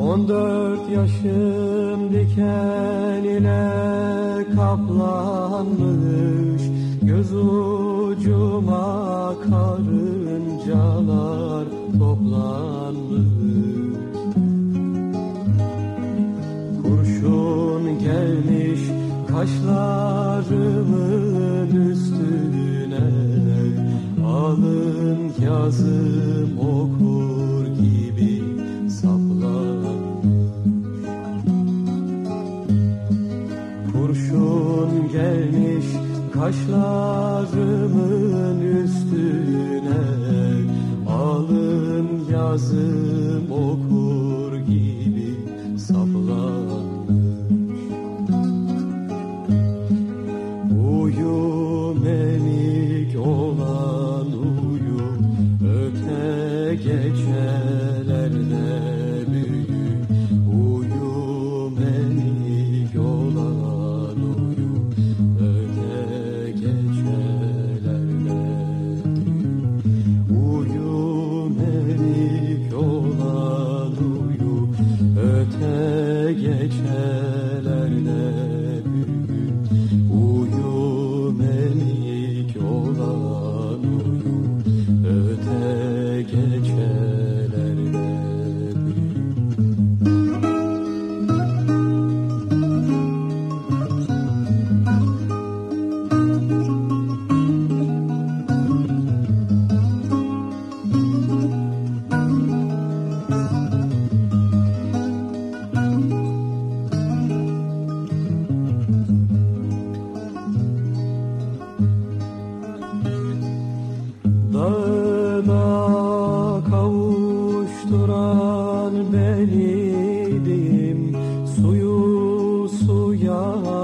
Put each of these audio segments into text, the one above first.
14 yaşım diken ile kaplanmış, göz ucuma karıncalar toplanmış. Kurşun gelmiş kaşlarımın üstüne, alın yazım okur gibi saplanmış. Kurşun gelmiş kaşlarımın üstüne, alın yazım okur gibi saplanmış. Uyu menik olan uyu, öte gecelerde büyü. Uyu menik olan uyu, öte gecelerde büyü. Uyu menik olan uyu, öte gecelerde büyü. Uyu melik olan uyu, öte gecelerde büyü. Dağına kavuşturan beniydim, suyu suya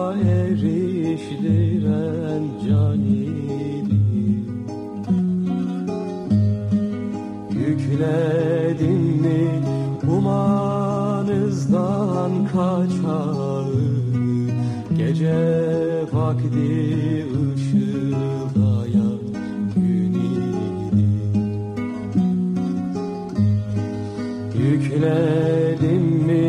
eriştiren caniydim. Yükledim mi umanızdan kaçağı, gece vakti ışıldayan gün idi. Yükledim mi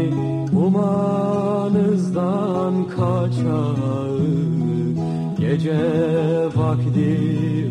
umanızdan kaçağı, gece vakti